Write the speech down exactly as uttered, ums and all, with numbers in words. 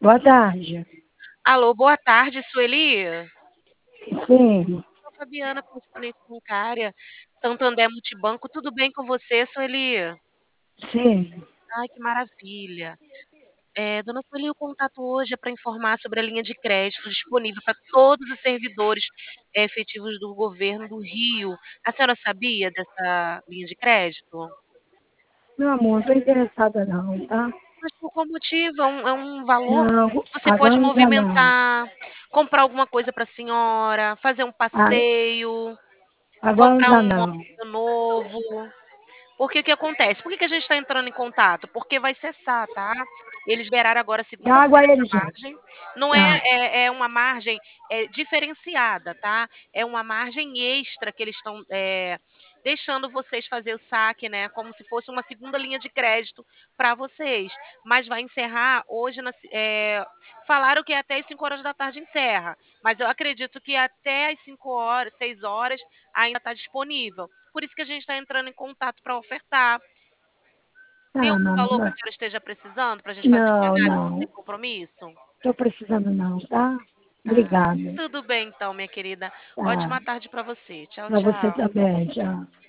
Boa tarde. Alô, boa tarde, Sueli. Sim, Sou Fabiana, correspondente bancária, Santander Multibanco. Tudo bem com você, Sueli? sim. Ai, que maravilha. Eh, dona Sueli, o contato hoje é para informar sobre a linha de crédito disponível para todos os servidores, eh, efetivos do governo do Rio. A senhora sabia dessa linha de crédito? Meu amor, não estou interessada não, tá? Mas por qual motivo? É um é um valor Não, que você pode agora não dá não. movimentar, comprar alguma coisa para a senhora, fazer um Ah, passeio, agora não comprar dá um não. móvel novo. Porque o que acontece? Por que que a gente está entrando em contato? Porque vai cessar, tá? Eles liberaram agora Dá água a segunda-feira ele, essa gente. margem. Não é, Tá, é, é uma margem é, diferenciada, tá? É uma margem extra que eles estão é, deixando vocês fazer o saque, né? Como se fosse uma segunda linha de crédito para vocês. Mas vai encerrar hoje. Na, se- é, falaram que até as cinco horas da tarde encerra. Mas eu acredito que até as cinco horas, seis horas, ainda está disponível. Por isso que a gente está entrando em contato para ofertar. Tem tá, algum valor que a mamãe. senhora esteja precisando para a gente fazer uma Não, análise sem não. compromisso? Estou precisando não, tá? Ah, Obrigada. tudo bem então, minha querida. Tá. Ótima tarde para você. Tchau, Para você tchau. também, tchau.